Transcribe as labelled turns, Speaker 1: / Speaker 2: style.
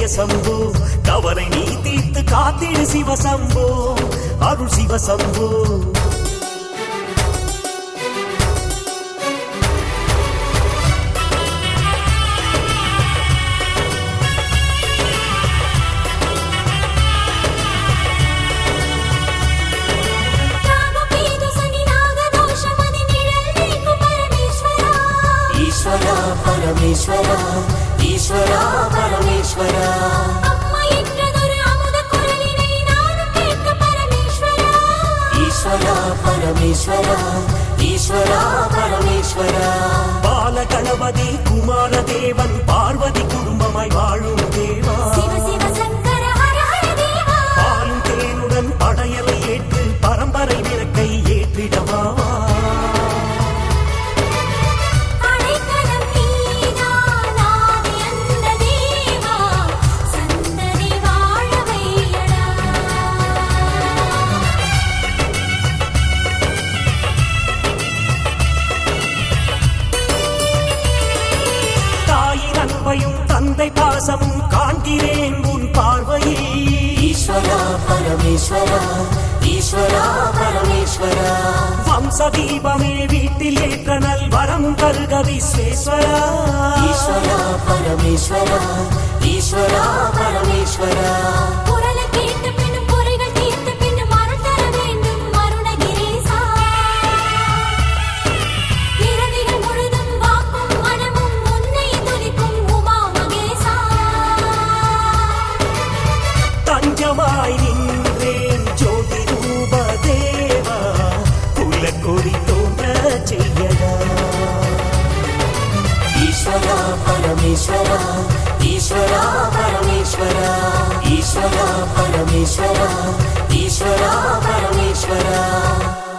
Speaker 1: சம்போ கவலை நீ தீர்த்து காத்திடு சிவசம்போ அருள் சிவசம்போ ஈஸ்வரா பரமேஸ்வரா ஈஸ்வரா பரமேஸ்வரா
Speaker 2: அம்மா என்றதொரு அமுத குரலினை நானும் கேட்க பரமேஸ்வரா
Speaker 1: ஈஸ்வரா பரமேஸ்வரா ஈஸ்வரா பரமேஸ்வரா பால கணபதி குமார தேவன் பார்வதி குடும்பமாய் வாழும் தேவா
Speaker 2: சிவ சிவ சங்கர ஹர ஹர தேவா
Speaker 1: பாலும் தேனுடன் படையலை ஏற்று பரம்பரை விளக்கை ஏற்றிடவா தந்தை பாசமும் காண்கிறேன் உன் பார்வையில் ஈஸ்வரா பரமேஸ்வரா ஈஸ்வரா பரமேஸ்வரா வம்ச தீபமே வீட்டில் ஏற்ற நல் வரமும் தருக விஸ்வேஸ்வரா ஈஸ்வரா பரமேஸ்வரா ஈஸ்வரா பரமேஸ்வரா
Speaker 2: குரலை கேட்ட பின்னும் குறைகள் தீர்த்த பின்னும் அருள் தர வேண்டும் அருணகிரேசா இரவிகள் முழுதும் வாக்கும் மனமும் உன்னை துதிக்கும் உமா மகேசா
Speaker 1: தஞ்சமாய் நின்றேன் ஜோதி ரூப தேவா குலக்கொடி தோன்ற செய்யடா ஈஸ்வரா பரமேஸ்வரா ஈஸ்வரா பரமேஸ்வரா ஈஸ்வரா பரமேஸ்வரா ஈஸ்வரா பரமேஸ்வரா